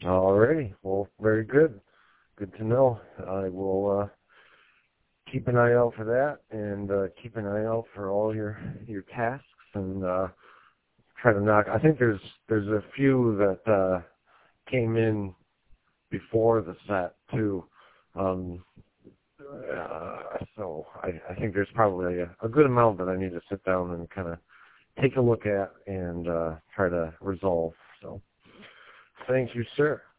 Alrighty. Well, very good. Good to know. I will keep an eye out for that, and keep an eye out for all your tasks, and try to knock. I think there's a few that came in before the set too. Um, so I think there's probably a good amount that I need to sit down and kind of take a look at and try to resolve. So thank you, sir.